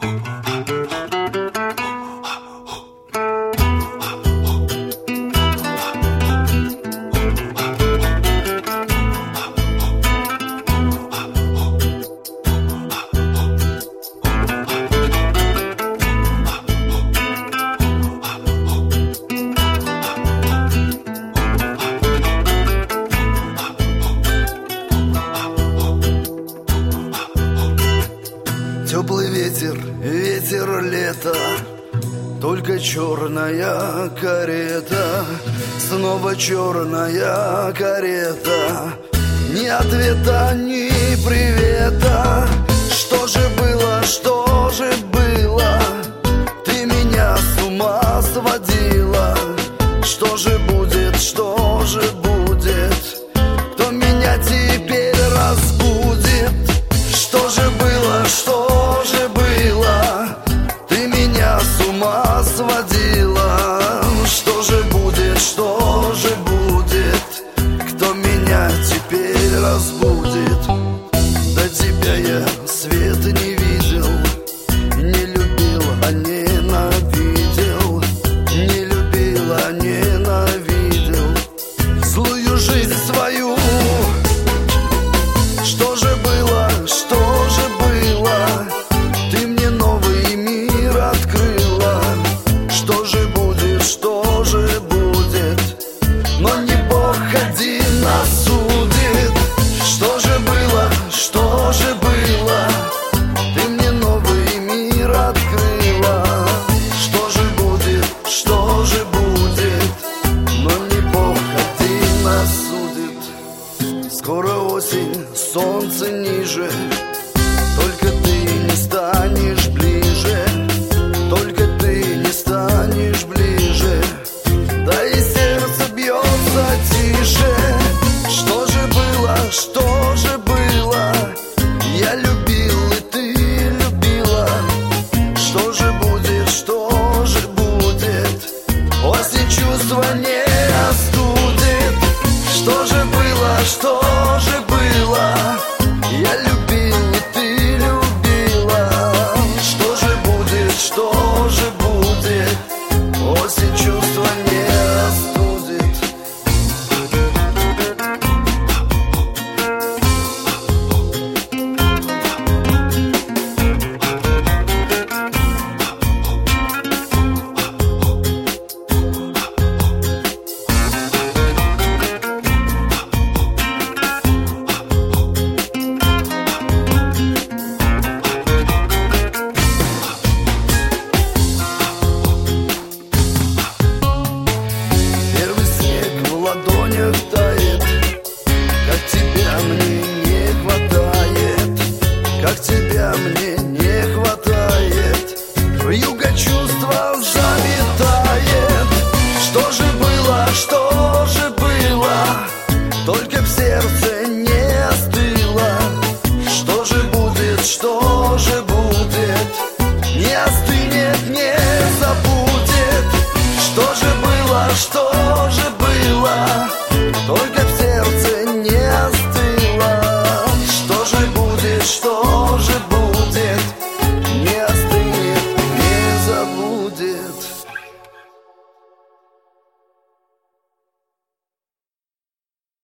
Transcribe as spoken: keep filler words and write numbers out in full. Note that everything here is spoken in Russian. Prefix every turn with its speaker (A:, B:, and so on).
A: Теплый ветер, ветер лета, только черная карета, снова черная карета. Ни ответа, ни привета. Что же было, что же было? Ты меня с ума сводила. Что же будет, что же будет? Кто меня теперь разбудит? Что же было, что же было? Ты меня с ума сводила. Что же будет, что же будет? Кто меня теперь разбудит? До тебя я свет не видел, не любил, а ненавидел. Не любил, а ненавидел злую жизнь свою. Что же было, что же было? Ты мне новый мир открыла. Что же будет, что же будет? Но не Бог один нас судит. Что же было, что же было? Ты мне новый мир открыла. Что же будет, что же будет? Но не Бог один нас судит. Скоро осень, солнце ниже, только ты не станешь ближе, только ты не станешь ближе. Да и сердце бьется тише. Что же было, что же было? Я любил, и ты любила. Что же будет, что же будет? Осень чувства не остудит. Что же было, что же было? Я любил, и ты любила. Что же будет, что же будет? Осень чувства не остудит. Первый снег в ладонях тает. Как тебя мне не хватает, как тебя мне